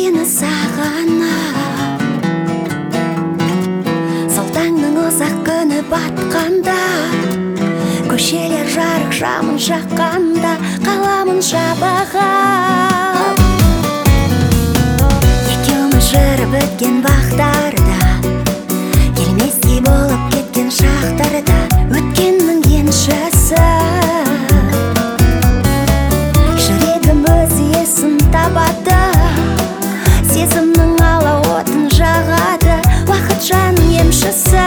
сені сағына. Сол таңның ұзақ күні батқанда, көшелер жарық шамын жаққанда, қаламын жабығып. Екеуміз жүріп өткен бақтарда, келместей болып кеткен шақтарда, өткеннің еншісі. Жүрегім өз иесін табады, сезімнің алауытын жағады, уақыт жанның емшісі.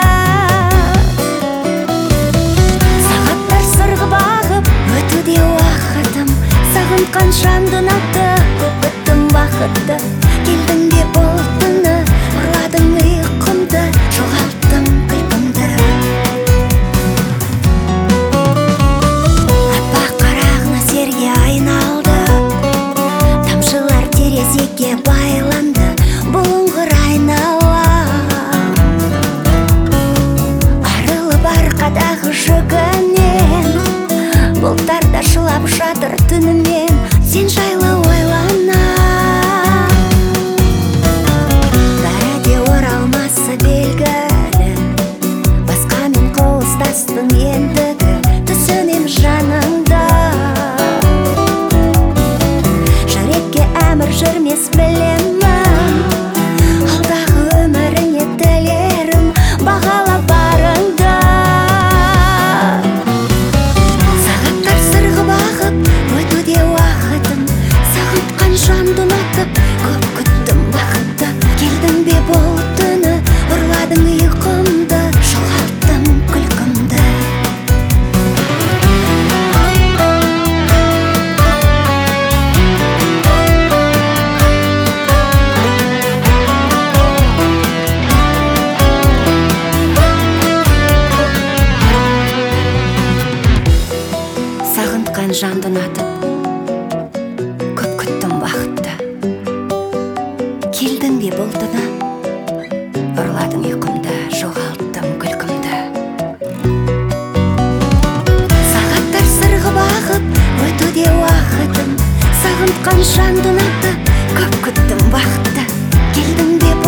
Сағаттар сырғып ағып өтуде уақытым, сағынтқан жанды ұнатты, көп күттім бақытты. Келдің бе бұл түні, ұрладың ұйқымды, жоғалттым күлкімді. Аппақ қарағына серге айналды, тамшылар терезеге байланды, бұлыңғыр айнала. Арылып арқадағы жүгінен, бұлттарда шылап жатыр түнімен, сен жайлы ойлана. Бәрі де оралмасы белгілі, басқамен қол ұстастың ендігі, түсінем жаныңда. Жүрекке әмір жүрмес білемін, алдағы өміріңе тілерім, бағала барыңды. Сағаттар сырғып ағып өтуде уақытым, сағынтқан жанды ұнатып, көп күттім бақытты. Келдің бе бұл түні, ұрладың ұйқымды, жоғалттым күлкімді. Сағынтқан жанды ұнатып, көп күттім бақытты. Келдің бе бұл түні, ұрладың ұйқымды, жоғалттым күлкімді. Сағаттар сырғып ағып өтуде уақытым, сағынтқан жанды ұнатып, көп күттім бақытты. Келдің бе